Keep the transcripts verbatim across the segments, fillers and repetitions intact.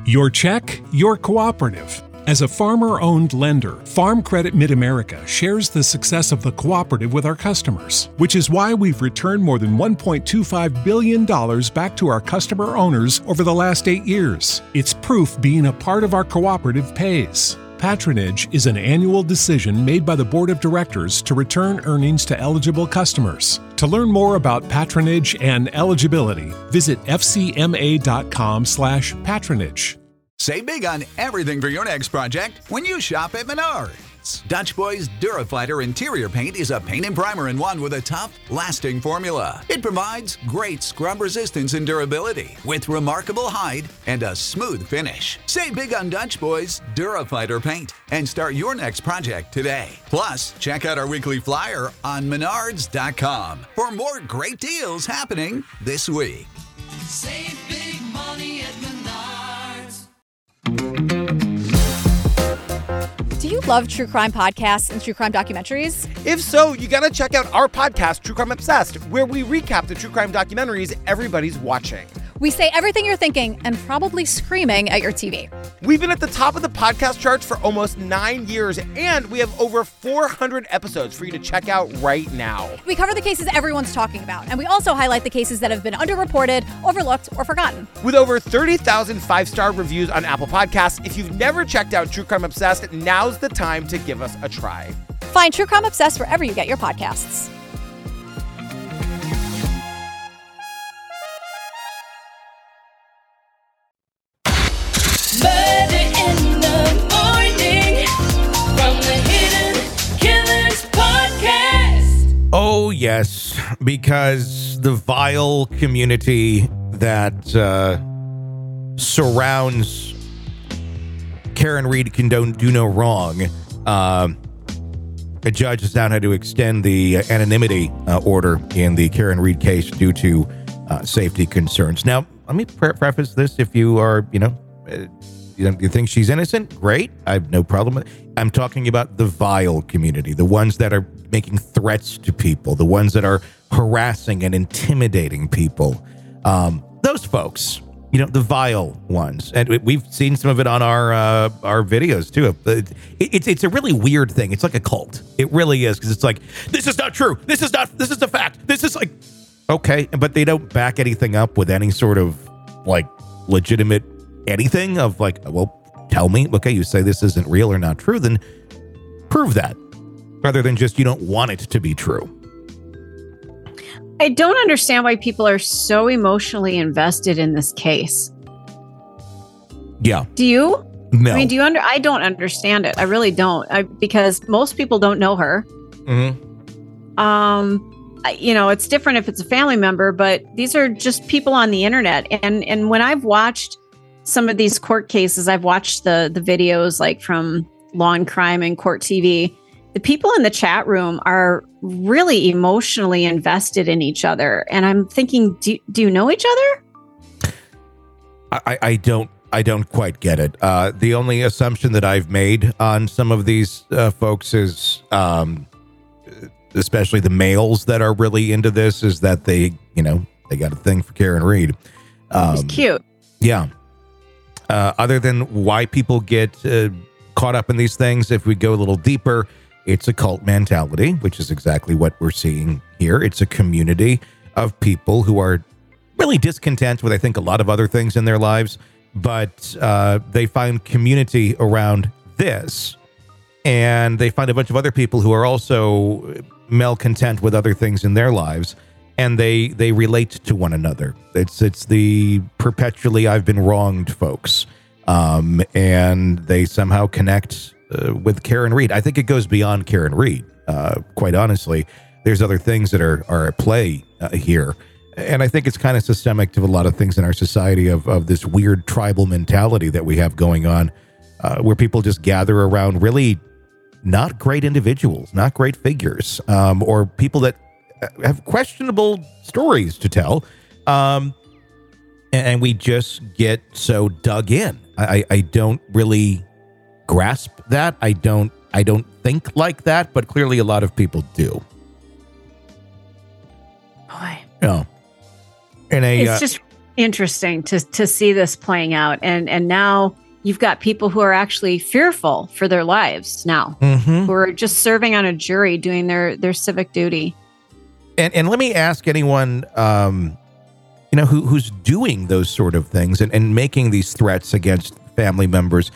Your check, your cooperative. As a farmer-owned lender, Farm Credit Mid-America shares the success of the cooperative with our customers, which is why we've returned more than one point two five billion dollars back to our customer owners over the last eight years. It's proof being a part of our cooperative pays. Patronage is an annual decision made by the Board of Directors to return earnings to eligible customers. To learn more about patronage and eligibility, visit f c m a dot com slash patronage. Save big on everything for your next project when you shop at Menards. Dutch Boys Durafighter interior paint is a paint and primer in one with a tough, lasting formula. It provides great scrub resistance and durability with remarkable hide and a smooth finish. Save big on Dutch Boys Durafighter paint and start your next project today. Plus, check out our weekly flyer on menards dot com for more great deals happening this week. Save big money at Menards. Do you love true crime podcasts and true crime documentaries? If so, you gotta check out our podcast, True Crime Obsessed, where we recap the true crime documentaries everybody's watching. We say everything you're thinking and probably screaming at your T V. We've been at the top of the podcast charts for almost nine years, and we have over four hundred episodes for you to check out right now. We cover the cases everyone's talking about, and we also highlight the cases that have been underreported, overlooked, or forgotten. With over thirty thousand five-star reviews on Apple Podcasts, if you've never checked out True Crime Obsessed, now's the time to give us a try. Find True Crime Obsessed wherever you get your podcasts. Murder in the morning from the Hidden Killers podcast. Oh, yes, because the vile community that uh, surrounds Karen Read can do, do no wrong. Uh, a judge has now had to extend the uh, anonymity uh, order in the Karen Read case due to uh, safety concerns. Now, let me pre- preface this. If you are, you know, uh, you know, you think she's innocent, great. I have no problem with it. I'm talking about the vile community, the ones that are making threats to people, the ones that are harassing and intimidating people. Um, those folks, you know, the vile ones. And we've seen some of it on our uh, our videos, too. It, it's it's a really weird thing. It's like a cult. It really is, because it's like, this is not true. This is not, this is the fact. This is like, okay. But they don't back anything up with any sort of, like, legitimate anything of like, well, tell me, okay, you say this isn't real or not true, then prove that, rather than just you don't want it to be true. I don't understand why people are so emotionally invested in this case. Yeah. Do you? No. I mean, do you under? I don't understand it. I really don't. I, because most people don't know her. Mm-hmm. Um, I, you know, it's different if it's a family member, but these are just people on the internet. And and when I've watched some of these court cases, I've watched the the videos like from Law and Crime and Court T V. The people in the chat room are really emotionally invested in each other. And I'm thinking, do, do you know each other? I, I don't I don't quite get it. Uh, the only assumption that I've made on some of these uh, folks is, um, especially the males that are really into this, is that they, you know, they got a thing for Karen Read. Um, He's cute. Yeah. Uh, other than why people get uh, caught up in these things, if we go a little deeper, it's a cult mentality, which is exactly what we're seeing here. It's a community of people who are really discontent with, I think, a lot of other things in their lives, but uh, they find community around this, and they find a bunch of other people who are also malcontent with other things in their lives, and they they relate to one another. It's it's the perpetually I've been wronged folks, um, and they somehow connect uh, with Karen Read. I think it goes beyond Karen Read. Uh, quite honestly, there's other things that are are at play uh, here, and I think it's kind of systemic to a lot of things in our society of of this weird tribal mentality that we have going on, uh, where people just gather around really not great individuals, not great figures, um, or people that have questionable stories to tell, um, and we just get so dug in. I, I don't really grasp that. I don't. I don't think like that, but clearly a lot of people do. Boy, Yeah, and a it's uh, just interesting to to see this playing out, and and now you've got people who are actually fearful for their lives now, Mm-hmm. who are just serving on a jury doing their their civic duty. And and let me ask anyone, um, you know, who who's doing those sort of things and, and making these threats against family members.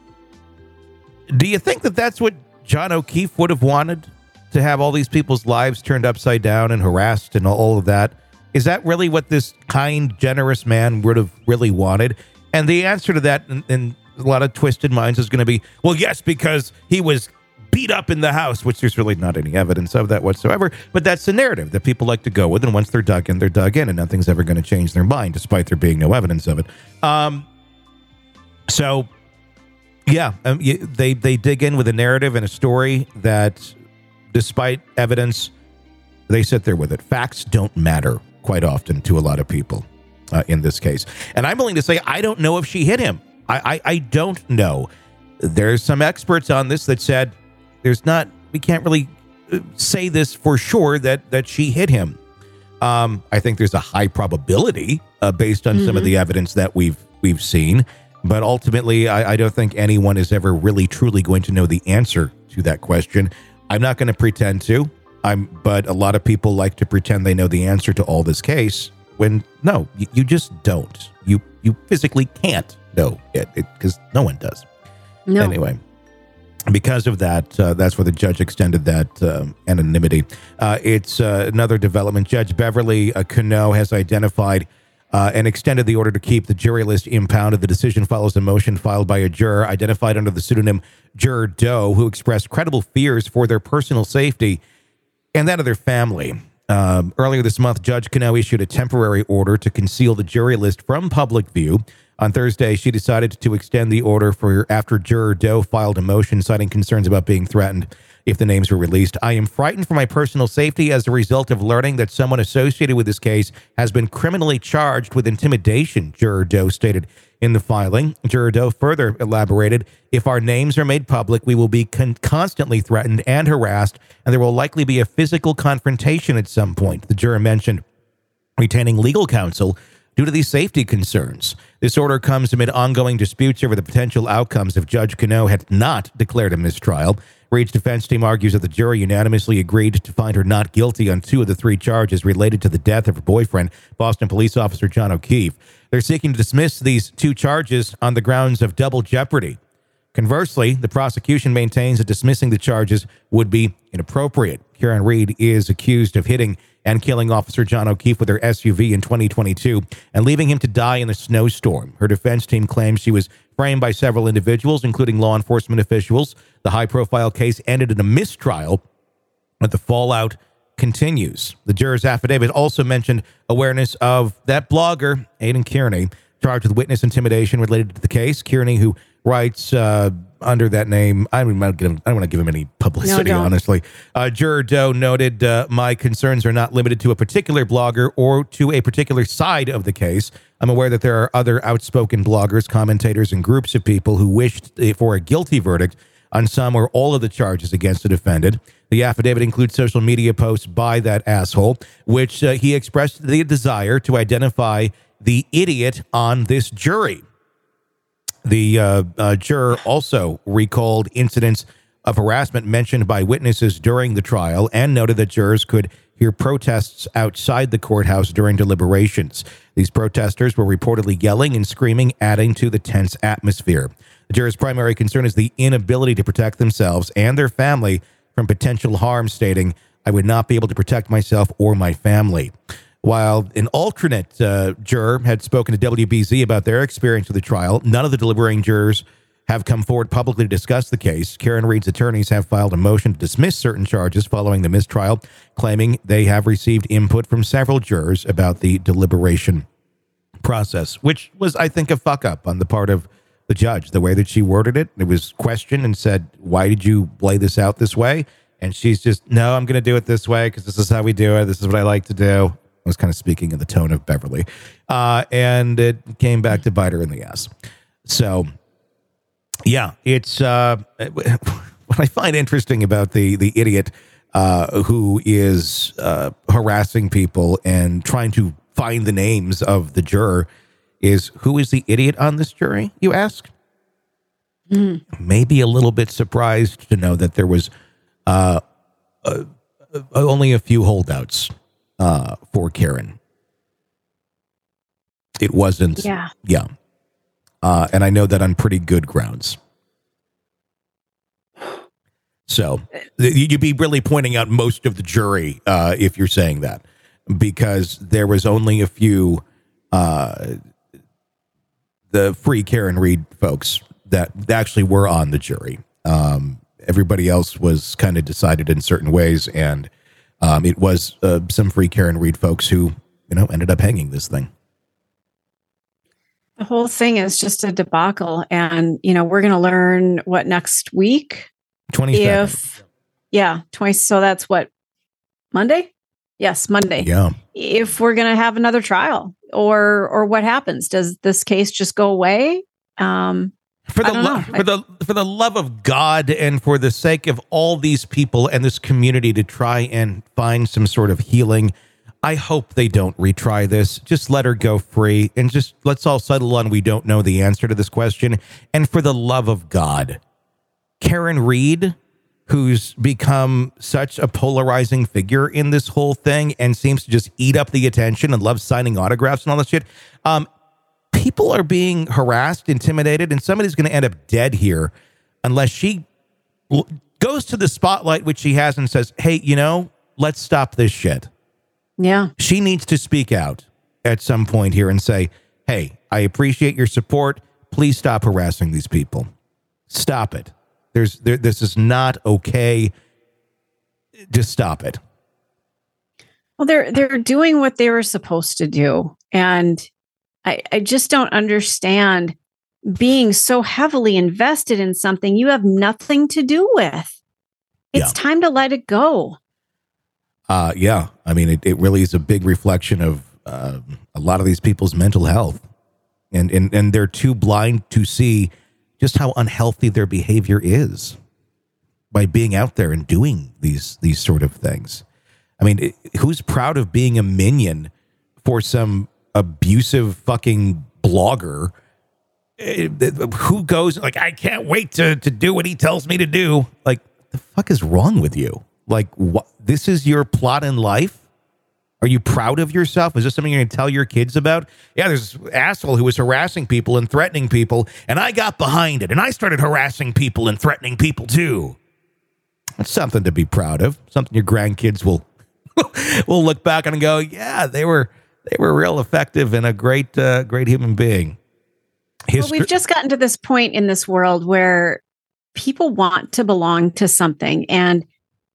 Do you think that that's what John O'Keefe would have wanted? To have all these people's lives turned upside down and harassed and all of that? Is that really what this kind, generous man would have really wanted? And the answer to that in, in a lot of twisted minds is going to be, well, yes, because he was beat up in the house, which there's really not any evidence of that whatsoever. But that's the narrative that people like to go with. And once they're dug in, they're dug in, and nothing's ever going to change their mind, despite there being no evidence of it. Um, so, yeah, um, you, they, they dig in with a narrative and a story that, despite evidence, they sit there with it. Facts don't matter quite often to a lot of people uh, in this case. And I'm willing to say, I don't know if she hit him. I, I, I don't know. There's some experts on this that said there's not, we can't really say this for sure that, that she hit him. Um, I think there's a high probability uh, based on mm-hmm. some of the evidence that we've, we've seen. But ultimately, I, I don't think anyone is ever really truly going to know the answer to that question. I'm not going to pretend to, I'm, but a lot of people like to pretend they know the answer to all this case when no, you, you just don't. You you physically can't know it because no one does. No. Anyway, because of that, uh, that's where the judge extended that uh, anonymity. Uh, it's uh, another development. Judge Beverly uh, Cano has identified Uh, and extended the order to keep the jury list impounded. The decision follows a motion filed by a juror identified under the pseudonym Juror Doe, who expressed credible fears for their personal safety and that of their family. Um, earlier this month, Judge Cano issued a temporary order to conceal the jury list from public view. On Thursday, she decided to extend the order for after Juror Doe filed a motion citing concerns about being threatened if the names were released. I am frightened for my personal safety as a result of learning that someone associated with this case has been criminally charged with intimidation, Juror Doe stated in the filing. Juror Doe further elaborated, if our names are made public, we will be con- constantly threatened and harassed, and there will likely be a physical confrontation at some point. The juror mentioned retaining legal counsel due to these safety concerns. This order comes amid ongoing disputes over the potential outcomes if Judge Cano had not declared a mistrial. Reed's defense team argues that the jury unanimously agreed to find her not guilty on two of the three charges related to the death of her boyfriend, Boston police officer John O'Keefe. They're seeking to dismiss these two charges on the grounds of double jeopardy. Conversely, the prosecution maintains that dismissing the charges would be inappropriate. Karen Reed is accused of hitting and killing Officer John O'Keefe with her S U V in twenty twenty-two and leaving him to die in a snowstorm. Her defense team claims she was framed by several individuals, including law enforcement officials. The high-profile case ended in a mistrial, but the fallout continues. The juror's affidavit also mentioned awareness of that blogger, Aidan Kearney, charged with witness intimidation related to the case. Kearney, who writes uh, under that name, I don't want to give him, I don't want to give him any publicity, No, don't. honestly. Uh, Juror Doe noted, uh, my concerns are not limited to a particular blogger or to a particular side of the case. I'm aware that there are other outspoken bloggers, commentators, and groups of people who wished for a guilty verdict on some or all of the charges against the defendant. The affidavit includes social media posts by that asshole, which uh, he expressed the desire to identify the idiot on this jury. The uh, uh, juror also recalled incidents of harassment mentioned by witnesses during the trial and noted that jurors could hear protests outside the courthouse during deliberations. These protesters were reportedly yelling and screaming, adding to the tense atmosphere. The jurors' primary concern is the inability to protect themselves and their family from potential harm, stating, I would not be able to protect myself or my family. While an alternate uh, juror had spoken to W B Z about their experience with the trial, none of the deliberating jurors have come forward publicly to discuss the case. Karen Reed's attorneys have filed a motion to dismiss certain charges following the mistrial, claiming they have received input from several jurors about the deliberation process, which was, I think, a fuck up on the part of the judge. The way that she worded it, it was questioned and said, why did you lay this out this way? And she's just, no, I'm going to do it this way because this is how we do it. This is what I like to do. I was kind of speaking in the tone of Beverly. Uh, and it came back to bite her in the ass. So, yeah, it's uh, what I find interesting about the, the idiot uh, who is uh, harassing people and trying to find the names of the juror is, who is the idiot on this jury, you ask? Mm. Maybe a little bit surprised to know that there was uh, uh, uh, only a few holdouts uh, for Karen. It wasn't. Yeah. Yeah. Uh, and I know that on pretty good grounds. So you'd be really pointing out most of the jury uh, if you're saying that, because there was only a few, uh, the free Karen Read folks that actually were on the jury. Um, everybody else was kind of decided in certain ways, and um, it was uh, some free Karen Read folks who, you know, ended up hanging this thing. The whole thing is just a debacle, and you know we're going to learn what next week. twenty-second. If yeah, twenty. So that's what, Monday? Yes, Monday. Yeah. If we're going to have another trial, or or what happens? Does this case just go away? Um, For the I don't lo- know. for the for the love of God, and for the sake of all these people and this community, to try and find some sort of healing, I hope they don't retry this. Just let her go free, and just let's all settle on we don't know the answer to this question. And for the love of God, Karen Read, who's become such a polarizing figure in this whole thing and seems to just eat up the attention and loves signing autographs and all that shit. Um, people are being harassed, intimidated, and somebody's going to end up dead here unless she l- goes to the spotlight, which she has, and says, hey, you know, let's stop this shit. Yeah. She needs to speak out at some point here and say, hey, I appreciate your support. Please stop harassing these people. Stop it. There's there, this is not okay. Just stop it. Well, they're they're doing what they were supposed to do, and I I just don't understand being so heavily invested in something you have nothing to do with. It's Yeah. time to let it go. Uh, yeah, I mean, it, it really is a big reflection of uh, a lot of these people's mental health, and and and they're too blind to see just how unhealthy their behavior is by being out there and doing these these sort of things. I mean, it, who's proud of being a minion for some abusive fucking blogger? It, it, who goes like, I can't wait to to do what he tells me to do? Like, the fuck is wrong with you? Like, what? This is your plot in life? Are you proud of yourself? Is this something you're going to tell your kids about? Yeah, there's this asshole who was harassing people and threatening people, and I got behind it, and I started harassing people and threatening people too. That's something to be proud of. Something your grandkids will will look back on and go, yeah, they were they were real effective and a great uh, great human being. Histri- Well, we've just gotten to this point in this world where people want to belong to something, and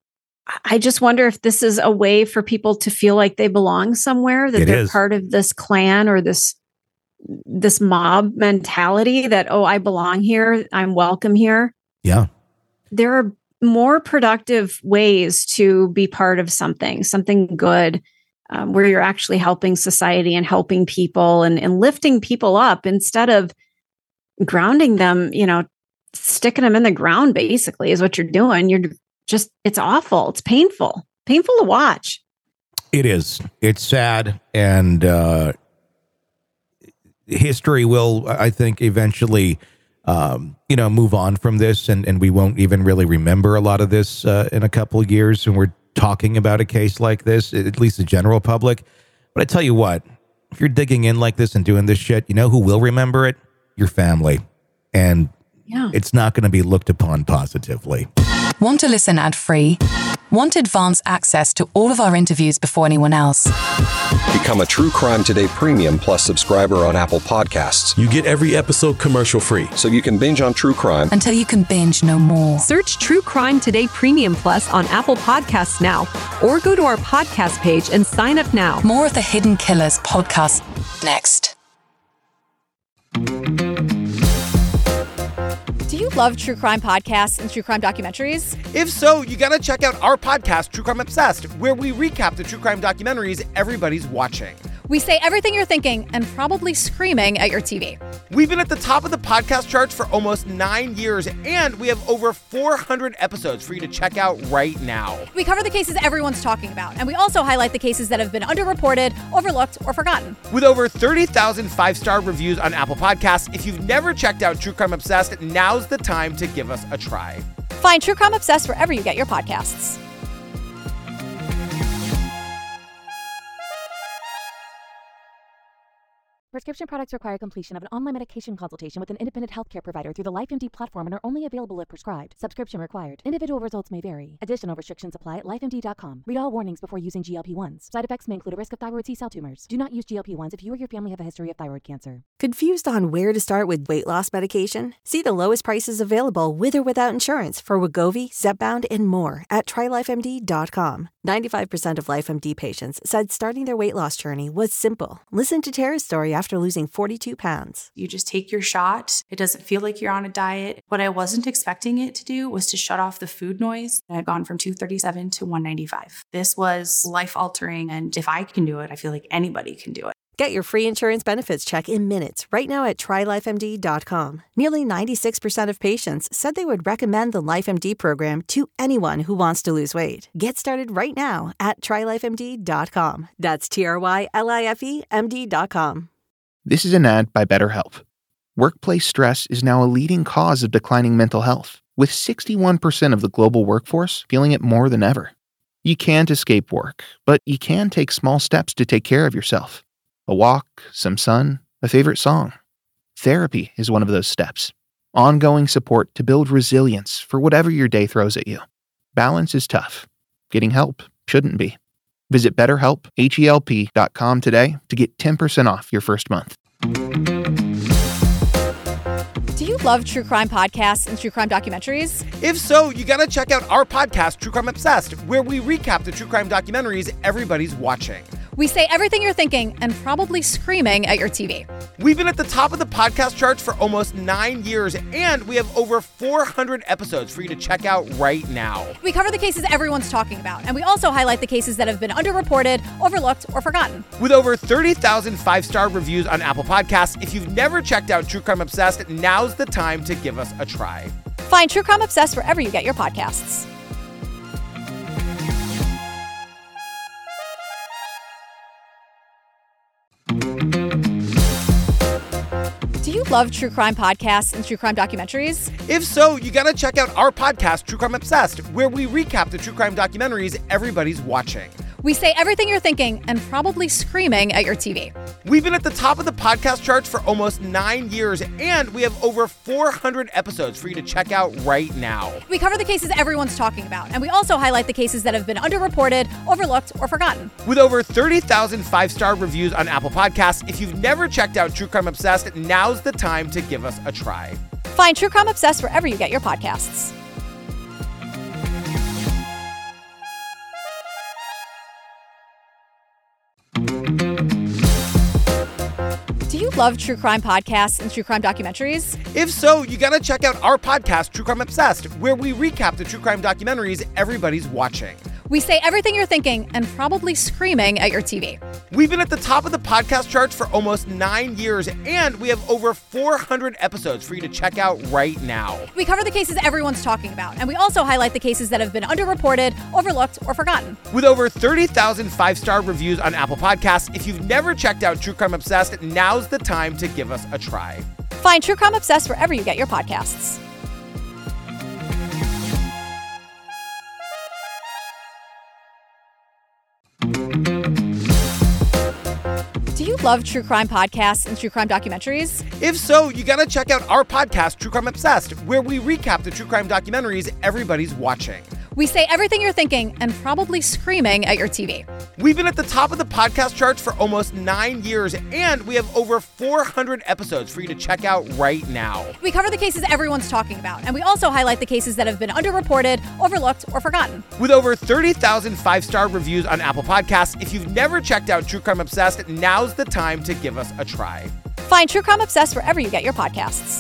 I just wonder if this is a way for people to feel like they belong somewhere, that It they're is. part of this clan or this this mob mentality that, oh, I belong here, I'm welcome here. yeah. There are more productive ways to be part of something, something good, um, where you're actually helping society and helping people and, and lifting people up instead of grounding them, you know, sticking them in the ground, basically, is what you're doing. You're just, it's awful. It's painful, painful to watch. It is. It's sad, and uh, history will, I think, eventually, um, you know, move on from this, and, and we won't even really remember a lot of this uh, in a couple of years when we're talking about a case like this, at least the general public. But I tell you what, if you're digging in like this and doing this shit, you know who will remember it? Your family. And Yeah. it's not going to be looked upon positively. Want to listen ad-free? Want advanced access to all of our interviews before anyone else? Become a True Crime Today Premium Plus subscriber on Apple Podcasts, You get every episode commercial free. so you can binge on true crime Until you can binge no more. Search True Crime Today Premium Plus on Apple Podcasts now, or go to our podcast page and sign up now. More of the Hidden Killers podcast next. Do you love true crime podcasts and true crime documentaries? If so, you got to check out our podcast, True Crime Obsessed, where we recap the true crime documentaries everybody's watching. We say everything you're thinking and probably screaming at your T V. We've been at the top of the podcast charts for almost nine years, and we have over four hundred episodes for you to check out right now. We cover the cases everyone's talking about, and we also highlight the cases that have been underreported, overlooked, or forgotten. With over thirty thousand five-star reviews on Apple Podcasts, if you've never checked out True Crime Obsessed, now's the time to give us a try. Find True Crime Obsessed wherever you get your podcasts. Prescription products require completion of an online medication consultation with an independent healthcare provider through the LifeMD platform and are only available if prescribed. Subscription required. Individual results may vary. Additional restrictions apply at life M D dot com. Read all warnings before using G L P ones. Side effects may include a risk of thyroid C-cell tumors. Do not use G L P ones if you or your family have a history of thyroid cancer. Confused on where to start with weight loss medication? See the lowest prices available with or without insurance for Wegovy, Zepbound, and more at try life M D dot com. ninety-five percent of LifeMD patients said starting their weight loss journey was simple. Listen to Tara's story after losing forty-two pounds. You just take your shot. It doesn't feel like you're on a diet. What I wasn't expecting it to do was to shut off the food noise. I had gone from two thirty-seven to one ninety-five. This was life-altering, and if I can do it, I feel like anybody can do it. Get your free insurance benefits check in minutes right now at try life M D dot com. Nearly ninety-six percent of patients said they would recommend the LifeMD program to anyone who wants to lose weight. Get started right now at try life M D dot com. That's T R Y L I F E M D dot com. This is an ad by BetterHelp. Workplace stress is now a leading cause of declining mental health, with sixty-one percent of the global workforce feeling it more than ever. You can't escape work, but you can take small steps to take care of yourself. A walk, some sun, a favorite song. Therapy is one of those steps. Ongoing support to build resilience for whatever your day throws at you. Balance is tough. Getting help shouldn't be. Visit BetterHelp, H E L P dot com today to get ten percent off your first month. Do you love true crime podcasts and true crime documentaries? If so, you gotta check out our podcast, True Crime Obsessed, where we recap the true crime documentaries everybody's watching. We say everything you're thinking and probably screaming at your T V. We've been at the top of the podcast charts for almost nine years, and we have over four hundred episodes for you to check out right now. We cover the cases everyone's talking about, and we also highlight the cases that have been underreported, overlooked, or forgotten. With over thirty thousand five-star reviews on Apple Podcasts, if you've never checked out True Crime Obsessed, now's the time to give us a try. Find True Crime Obsessed wherever you get your podcasts. Do you love true crime podcasts and true crime documentaries? If so, you gotta check out our podcast, True Crime Obsessed, where we recap the true crime documentaries everybody's watching. We say everything you're thinking and probably screaming at your T V. We've been at the top of the podcast charts for almost nine years, and we have over four hundred episodes for you to check out right now. We cover the cases everyone's talking about, and we also highlight the cases that have been underreported, overlooked, or forgotten. With over thirty thousand five-star reviews on Apple Podcasts, if you've never checked out True Crime Obsessed, now's the time to give us a try. Find True Crime Obsessed wherever you get your podcasts. Do you love true crime podcasts and true crime documentaries? If so, you gotta check out our podcast, True Crime Obsessed, where we recap the true crime documentaries everybody's watching. We say everything you're thinking and probably screaming at your T V. We've been at the top of the podcast charts for almost nine years, and we have over four hundred episodes for you to check out right now. We cover the cases everyone's talking about, and we also highlight the cases that have been underreported, overlooked, or forgotten. With over thirty thousand five-star reviews on Apple Podcasts, if you've never checked out True Crime Obsessed, now's the time to give us a try. Find True Crime Obsessed wherever you get your podcasts. Do you love true crime podcasts and true crime documentaries? If so, you gotta check out our podcast, True Crime Obsessed, where we recap the true crime documentaries everybody's watching. We say everything you're thinking and probably screaming at your T V. We've been at the top of the podcast charts for almost nine years, and we have over four hundred episodes for you to check out right now. We cover the cases everyone's talking about, and we also highlight the cases that have been underreported, overlooked, or forgotten. With over thirty thousand five-star reviews on Apple Podcasts, if you've never checked out True Crime Obsessed, now's the time to give us a try. Find True Crime Obsessed wherever you get your podcasts.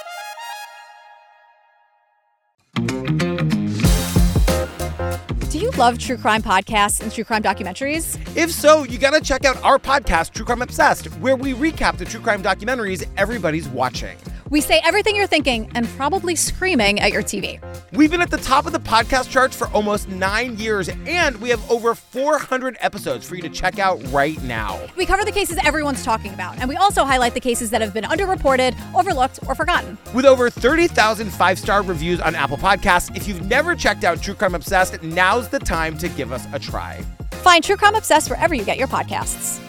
Do you love true crime podcasts and true crime documentaries? If so, you gotta check out our podcast, True Crime Obsessed, where we recap the true crime documentaries everybody's watching. We say everything you're thinking and probably screaming at your T V. We've been at the top of the podcast charts for almost nine years, and we have over four hundred episodes for you to check out right now. We cover the cases everyone's talking about, and we also highlight the cases that have been underreported, overlooked, or forgotten. With over thirty thousand five-star reviews on Apple Podcasts, if you've never checked out True Crime Obsessed, now's the time to give us a try. Find True Crime Obsessed wherever you get your podcasts.